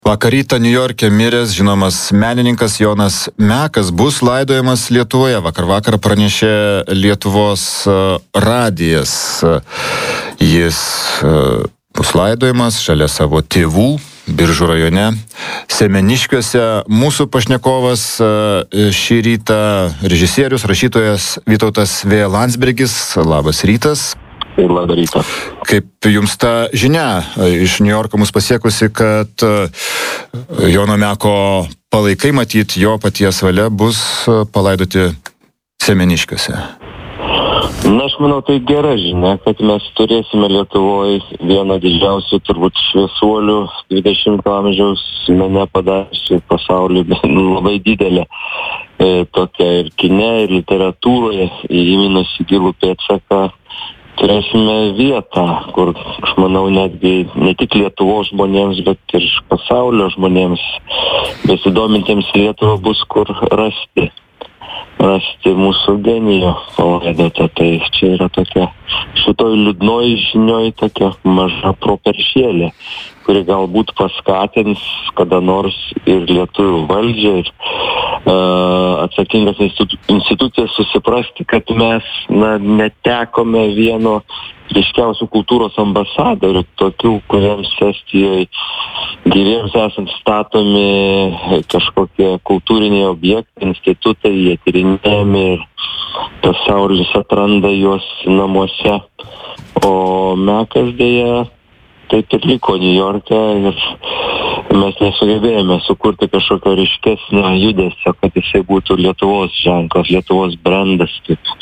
Vakar rytą Niujorke miręs žinomas menininkas Jonas Mekas bus laidojamas Lietuvoje. Vakar pranešė Lietuvos radijas. Jis bus laidojamas šalia savo tėvų Biržų rajone, Semeniškiuose. Mūsų pašnekovas šį rytą režisierius, rašytojas Vytautas V. Landsbergis. Labas rytas. Labą rytą. Kaip jums ta žinia iš Niujorko mus pasiekusi, kad Jono Meko palaikai, matyt, jo paties valia bus palaidoti Semeniškiuose? Na, aš manau, tai gera žinia, kad mes turėsime Lietuvoje vieną didžiausių turbūt šviesuolių 20 amžiaus mene padariusių pasaulyje, labai didelę tokia ir kine, ir literatūroje įminusi gilų pėdsaką. Turėsime vietą, kur, aš manau, netgi ne tik Lietuvos žmonėms, bet ir pasaulio žmonėms besidomintiems Lietuvą bus kur rasti mūsų genijų palaidotą. Tai čia yra tokia, šitoj liūdnoj žinioj tokia maža properšėlė, kuri galbūt paskatins kada nors ir lietuvių valdžią, ir atsakingas institucijas susiprasti, kad mes netekome vieno ryškiausių kultūros ambasadorių, tokių, kuriems Estijoje gyviems esant statomi kažkokie kultūriniai objektai, institutai, jie tyrinėjami ir pasaulis atranda juos namuose. O Mekas dėja taip ir liko Niujorke ir mes nesugebėjome sukurti kažkokio ryškesnio judesio, kad jisai būtų Lietuvos ženklas, Lietuvos brandas.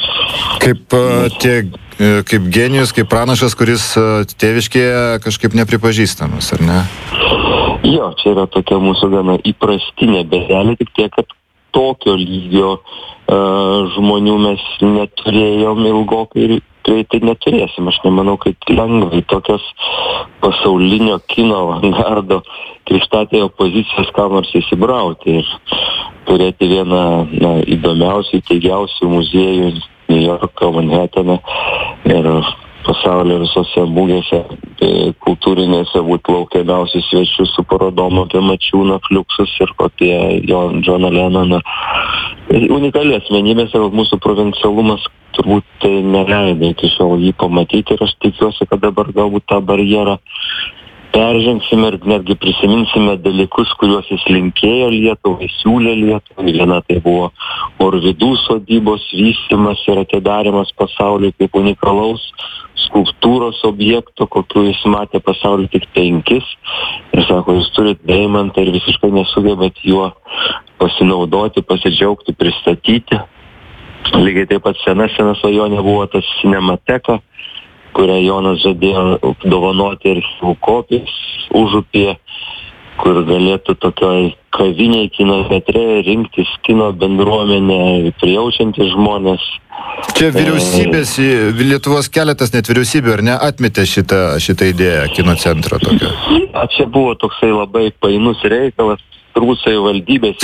Kaip genijus, kaip pranašas, kuris tėviškėje kažkaip nepripažįstamas, ar ne? Jo, čia yra tokia mūsų gana įprastinė bėdelė, tik tiek, kad tokio lygio žmonių mes neturėjom ilgokai ir greitai neturėsim. Aš nemanau, kad lengvai tokios pasaulinio kino avangardo krikštatėjo pozicijos kam nors įsibrauti ir turėti vieną įdomiausių, įtaigiausių muziejų Niujorko, Manhetene ir pasaulio visose mūgėse kultūrinėse būt laukiamiausių svečių su parodom apie Mačiūną, Fliuksus ir apie Džoną Lenoną. Unikali asmenybė, savo mūsų provincialumas turbūt tai neleido iki šiol jį pamatyti ir aš tikiuosi, kad dabar galbūt tą barjerą peržengsime ir netgi prisiminsime dalykus, kuriuos jis linkėjo Lietuvai, siūlė Lietuvai. Viena tai buvo Orvidų sodybos vystymas ir atidarimas pasauliui kaip unikalaus skulptūros objekto, kokiu jis matė pasauliu tik 5. Ir sako, jūs turite deimantą ir visiškai nesugebat juo pasinaudoti, pasidžiaugti, pristatyti. Lygiai taip pat sena svajonė buvo tas Cinemateka, kurią Jonas žadėjo dovanoti ir kopijas Užupyje, kur galėtų tokioj kaviniai kino teatre rinktis kino bendruomenė, prijaučiantys žmonės. Čia vyriausybės, Lietuvos keletas net vyriausybių, ar ne, atmetė šitą idėją kino centro tokio? Čia buvo toksai labai painus reikalas. Turbūt savivaldybės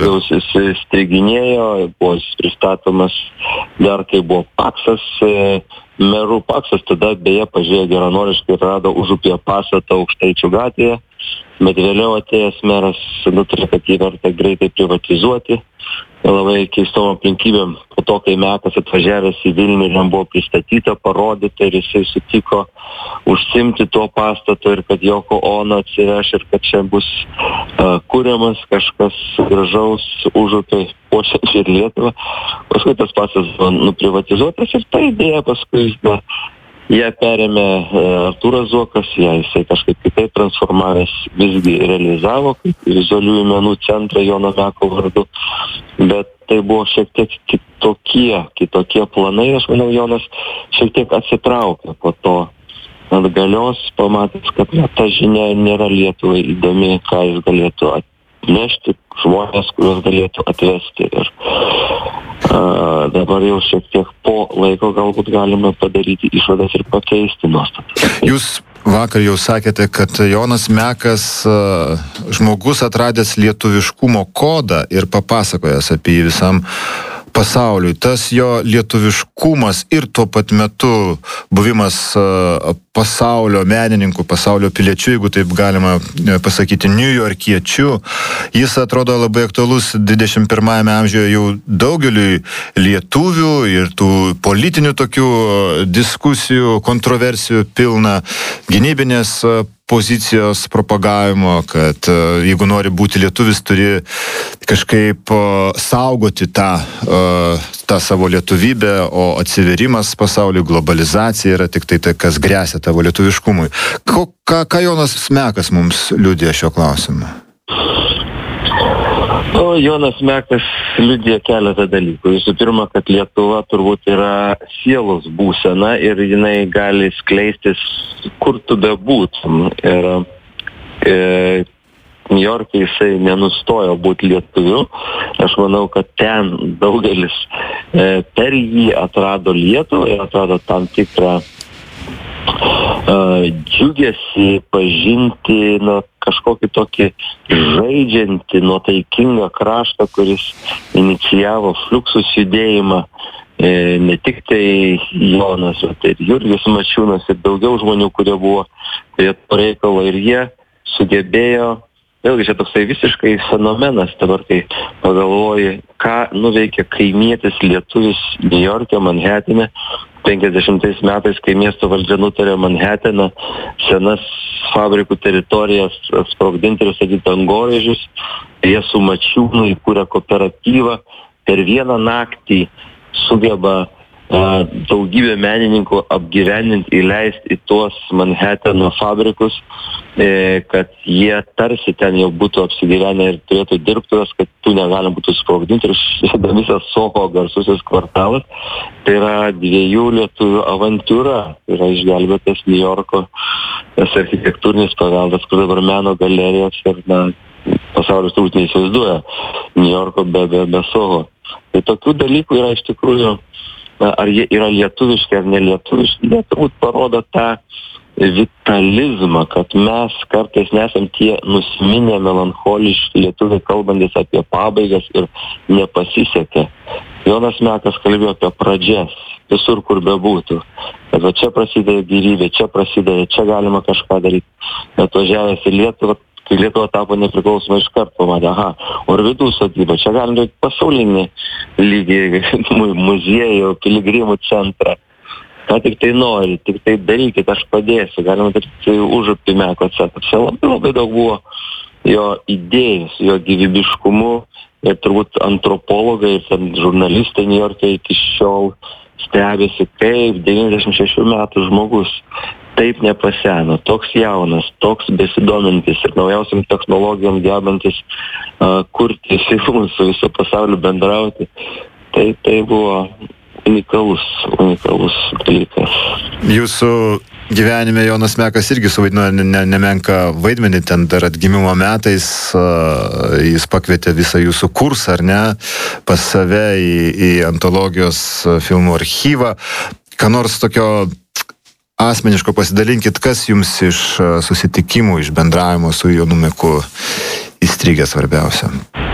steiginėjo, buvo pristatomas dar kai buvo Paksas, merų Paksas, tada beje pažiūrėjo geranoriškai ir rado Užupyje pastatą Aukštaičių gatvėje, bet vėliau atėjęs meras nutarė, kad jį verta greitai privatizuoti. Labai keistom aplinkybėm, po to, kai Mekas atvažiavęs į Vilnių ir jam buvo pristatyta, parodyta ir jisai sutiko užsimti tuo pastatu ir kad Joko Ono atsiveš ir kad čia bus kuriamas kažkas gražaus Užupyje, puošiančiai ir Lietuvą. Paskui tas pastatas buvo nuprivatizuotas ir ta idėja paskui ją perėmė Artūras Zuokas, jisai kažkaip kitaip transformavęs visgi realizavo kaip vizualiųjų menų centrą Jono Meko vardu, bet tai buvo šiek tiek kitokie planai. Aš manau, Jonas šiek tiek atsitraukė po to atgalios, pamatęs, kad ta žinia nėra Lietuvai įdomi, ką jis galėtų atnešti, žmonės, kuriuos galėtų atvesti. Ir dabar jau šiek tiek po laiko galbūt galime padaryti išvadas ir pakeisti nuostatas. Jūs vakar jau sakėte, kad Jonas Mekas žmogus atradęs lietuviškumo kodą ir papasakojęs apie jį visam pasauliui. Tas jo lietuviškumas ir tuo pat metu buvimas pasaulio menininku, pasaulio piliečiu, jeigu taip galima pasakyti, niujorkiečiu. Jis atrodo labai aktualus 21 amžiuje jau daugeliui lietuvių ir tų politinių tokių diskusijų, kontroversijų pilna, gynybinės pozicijos propagavimo, kad jeigu nori būti lietuvis, turi kažkaip saugoti tą savo lietuvybę, o atsiverimas pasauliui, globalizacija yra tik tai, kas grėsia tavo lietuviškumui. Ką Jonas Mekas mums liudija šio klausimu? Jonas Mekas liudija keletą dalykų. Visų pirma, kad Lietuva turbūt yra sielos būsena ir jinai gali skleistis kur tu bebūtum. Ir Niujorke jisai nenustojo būti lietuviu. Aš manau, kad ten daugelis per jį atrado Lietuvą ir atrado tam tikrą džiugesį pažinti kažkokį tokį žaidžiantį, nuotaikingą kraštą, kuris inicijavo Fluxus judėjimą. Ne tik tai Jonas, bet ir Jurgis Mačiūnas ir daugiau žmonių, kurie buvo prie to reikalo ir jie sugebėjo, vėlgi čia toksai visiškai fenomenas dabar, kai pagalvoji, ką nuveikė kaimietis lietuvis Niujorke, Manhatene, 50 metais, kai miesto valdžia nutarė Manhatene senas fabrikų teritorijas sprogdinti ir statyti angorėžius. Jie su Mačiūnu įkūrė kooperatyvą, per vieną naktį sugeba daugybę menininkų apgyvendinti, įleisti į tuos Manhateno fabrikus, kad jie tarsi ten jau būtų apsigyvenę ir turėtų dirbtuvės, kad tų negalima būtų sprogdinti. Ir visas Soho garsusis kvartalas, tai yra dviejų lietuvių avantūra, tai yra išgelbėtas Niujorko architektūrinis paveldas, kur dabar meno galerijos ir pasaulis turbūt neįsivaizduoja Niujorko be Soho. Tai tokių dalykų yra iš tikrųjų, ar jie yra lietuviški ar nelietuviški, jie turbūt parodo tą vitalizmą, kad mes kartais nesam tie nusiminę, melancholiški lietuviai, kalbantis apie pabaigas ir nepasisekė. Jonas Mekas kalbėjo apie pradžias, visur kur bebūtų. Kad va čia prasideda gyvybė, čia galima kažką daryti. Atvažiavęs į Lietuvą, kai Lietuva tapo nepriklausoma, iš karto pamatė, Orvidų sodyba, čia galim daryti pasaulinį lygį, muziejų, piligrimų centrą. Ką tik tai nori, tik tai darykit, aš padėsiu, galima daryti Užupį Meko centrą. Čia labai daug buvo jo idėjų, jo gyvybiškumu ir turbūt antropologai ir žurnalistai Niujorke iki šiol stebėsi, kaip 96 metų žmogus taip nepaseno, toks jaunas, toks besidomintis ir naujausiam technologijom gebantis kurti filmus su viso pasauliu bendrauti. Tai buvo unikalus dalykas. Jūsų gyvenime Jonas Mekas irgi suvaidino nemenką vaidmenį, ten dar atgimimo metais jis pakvietė visą jūsų kursą, ar ne, pas save į antologijos filmų archyvą. Ką nors tokio asmeniško pasidalinkit, kas jums iš susitikimų, iš bendravimo su Jonu Meku įstrigė svarbiausia?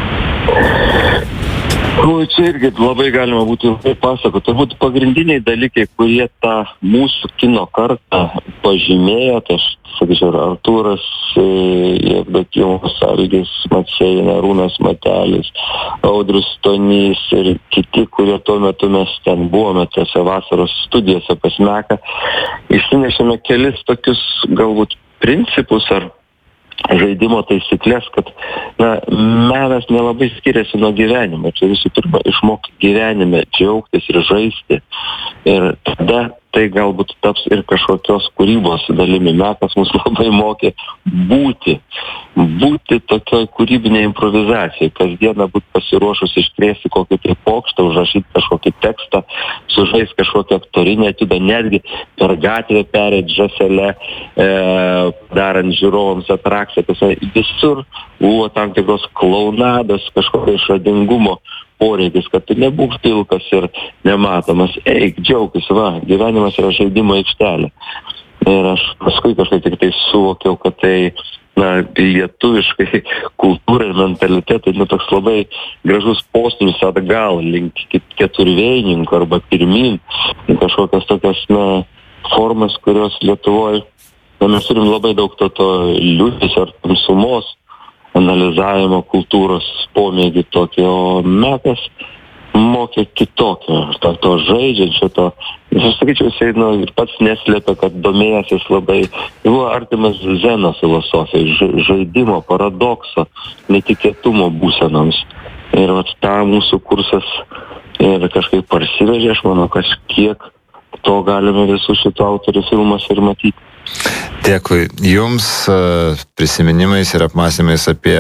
Čia irgi labai galima būtų pasakoti. Turbūt pagrindiniai dalykai, kurie tą mūsų kino kartą pažymėjo, tai aš sakyčiau, Artūras Jevdokimovas, Algis Maceina, Arūnas Matelis, Audrius Stonys ir kiti, kurie tuo metu mes ten buvome tose vasaros studijose pas Meką, išsinešėme kelis tokius galbūt principus ar žaidimo taisyklės, kad menas nelabai skiriasi nuo gyvenimo. Čia visų pirma išmokti gyvenime, džiaugtis ir žaisti. Ir tada tai galbūt taps ir kažkokios kūrybos dalimi. Mekas mus labai mokė būti tokioj kūrybinėj improvizacijai. Kasdieną būti pasiruošus iškrėsti kokį tai pokštą, užrašyti kažkokį tekstą, sužaisti kažkokią aktorinę etiudą, netgi per gatvę perėti žąselę, darant žiūrovams atrakciją. Visur buvo tam tikros klounados, kažkokio išradingumo poreikis, kad tu nebūk pilkas ir nematomas. Eik, džiaugis, gyvenimas yra žaidimo aikštelė. Ir aš paskui kažkaip tik tai suvokiau, kad tai lietuviškai kultūrai ir mentalitetui toks labai gražus postūmis atgal link keturvėjininkų arba pirmyn, kažkokios tokios formas, kurios Lietuvoje, mes turim labai daug to liūdesio ar tamsumos, analizavimo kultūros pomėgį tokio, o Mekas mokė kitokio, to žaidžiančio, aš sakyčiau, jisai ir pats neslėpia, kad domėjęsis labai, buvo artimas Zeno filosofijai, žaidimo, paradokso, netikėtumo būsenoms. Ir tą mūsų kursas ir kažkaip parsivežė, aš manau, kažkiek to galime visų šitų autorių filmuose ir matyti. Dėkui Jums prisiminimais ir apmąstymais apie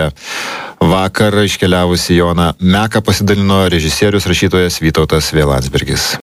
vakar iškeliavusi Joną Meką pasidalino režisierius, rašytojas Vytautas V. Landsbergis.